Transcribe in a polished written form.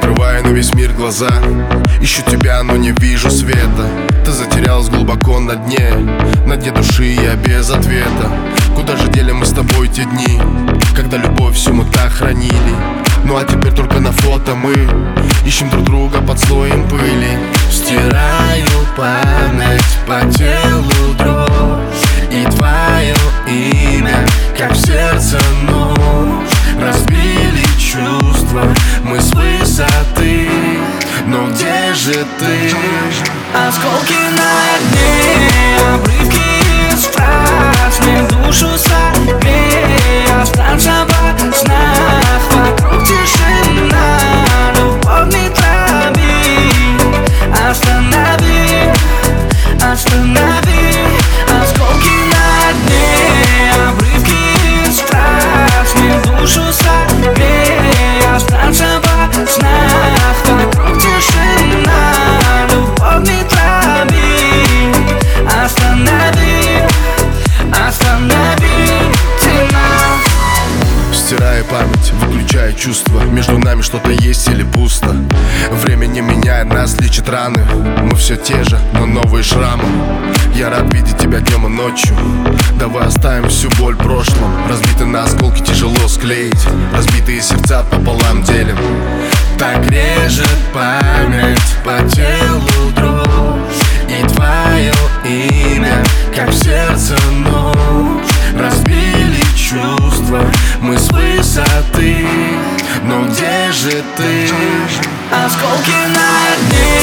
Закрываю на весь мир глаза, ищу тебя, но не вижу света. Ты затерялась глубоко на дне души я без ответа. Куда же дели мы с тобой те дни, когда любовь всю мы так хранили? Ну а теперь только на фото мы ищем друг друга под слоем пыли. Стираю память по телу дрожь, и твое имя, как в сердце нож. Разбили чувства мы с высоты, но где же ты? Осколки на дне, обрывки из фраз, мне душу согрей. Останься во снах, вокруг тишина, любовь не трави. Останови, останови. Осколки на дне, обрывки из фраз, мне душу согрей. Останься во снах, вокруг тишина, любовь не трави. Останови, останови тебя. Стирая память, выключая чувства, между нами что-то есть или пусто. Время не меняет нас, лечит раны. Мы все те же, но новые шрамы. Я рад видеть тебя днем и ночью. Давай оставим всю боль в прошлом. Разбитые на осколки тяжело склеить, разбитые сердца пополам делим. Так режет память по телу дрожь, и твое имя, как в сердце нож. Разбили чувства мы с высоты, но где же ты? Осколки на дне,